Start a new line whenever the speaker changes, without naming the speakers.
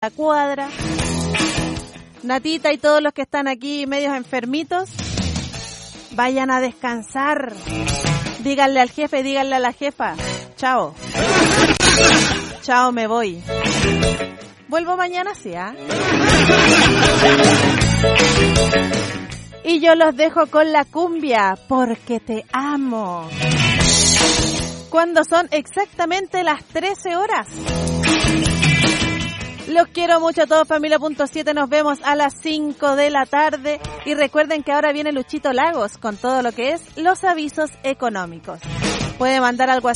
la cuadra. Natita y todos los que están aquí medios enfermitos, vayan a descansar. Díganle al jefe, díganle a la jefa. Chao. Chao, me voy. Vuelvo mañana, sí, ¿ah? Y yo los dejo con la cumbia, porque te amo. Cuando son exactamente las 13 horas. Los quiero mucho a todos, familia.7. Nos vemos a las 5 de la tarde. Y recuerden que ahora viene Luchito Lagos con todo lo que es los avisos económicos. Puede mandar algo así.